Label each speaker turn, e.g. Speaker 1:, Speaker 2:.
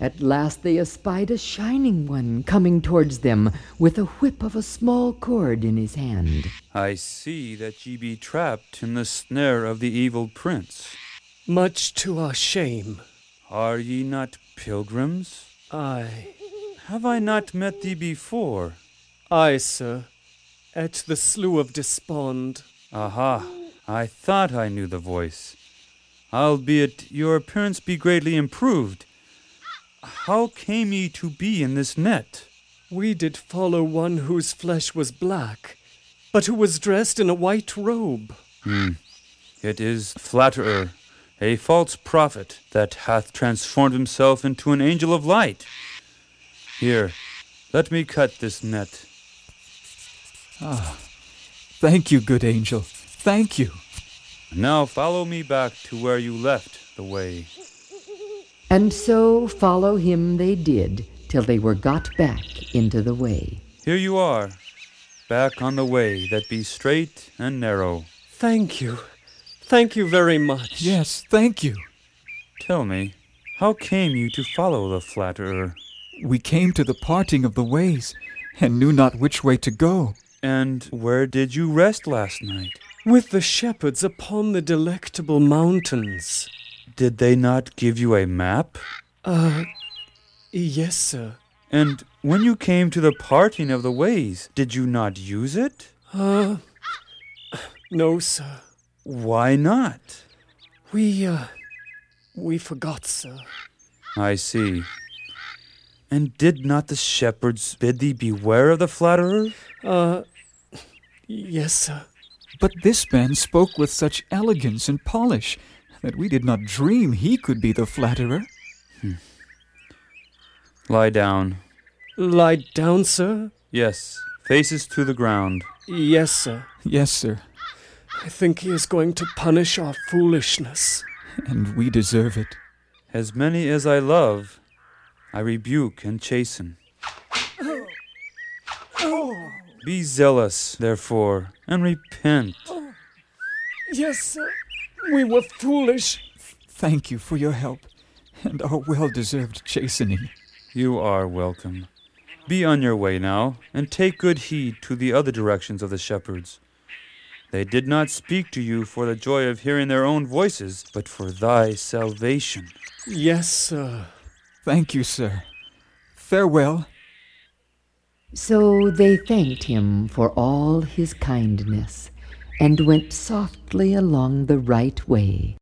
Speaker 1: At last they espied a shining one coming towards them, with a whip of a small cord in his hand.
Speaker 2: I see that ye be trapped in the snare of the evil prince.
Speaker 3: Much to our shame.
Speaker 2: Are ye not pilgrims?
Speaker 3: Aye.
Speaker 2: Have I not met thee before?
Speaker 3: Aye, sir. At the Slough of Despond.
Speaker 2: Aha, I thought I knew the voice. Albeit your appearance be greatly improved. How came ye to be in this net?
Speaker 3: We did follow one whose flesh was black, but who was dressed in a white robe.
Speaker 2: It is Flatterer, a false prophet that hath transformed himself into an angel of light. Here, let me cut this net.
Speaker 4: Thank you, good angel. Thank you.
Speaker 2: Now follow me back to where you left the way.
Speaker 1: And so follow him they did, till they were got back into the way.
Speaker 2: Here you are, back on the way that be straight and narrow.
Speaker 3: Thank you. Thank you very much.
Speaker 4: Yes, thank you.
Speaker 2: Tell me, how came you to follow the Flatterer?
Speaker 4: We came to the parting of the ways, and knew not which way to go.
Speaker 2: And where did you rest last night?
Speaker 3: With the shepherds upon the Delectable Mountains.
Speaker 2: Did they not give you a map?
Speaker 3: Yes, sir.
Speaker 2: And when you came to the parting of the ways, did you not use it?
Speaker 3: No, sir.
Speaker 2: Why not?
Speaker 3: We forgot, sir.
Speaker 2: I see. And did not the shepherds bid thee beware of the Flatterer?
Speaker 3: Yes, sir.
Speaker 4: But this man spoke with such elegance and polish that we did not dream he could be the flatterer.
Speaker 2: Lie down.
Speaker 3: Lie down, sir?
Speaker 2: Yes, faces to the ground.
Speaker 3: Yes, sir.
Speaker 4: Yes, sir.
Speaker 3: I think he is going to punish our foolishness.
Speaker 4: And we deserve it.
Speaker 2: As many as I love, I rebuke and chasten. Be zealous, therefore, and repent.
Speaker 3: Yes, sir. We were foolish.
Speaker 4: Thank you for your help, and our well-deserved chastening.
Speaker 2: You are welcome. Be on your way now, and take good heed to the other directions of the shepherds. They did not speak to you for the joy of hearing their own voices, but for thy salvation.
Speaker 3: Yes, sir.
Speaker 4: Thank you, sir. Farewell.
Speaker 1: So they thanked him for all his kindness, and went softly along the right way.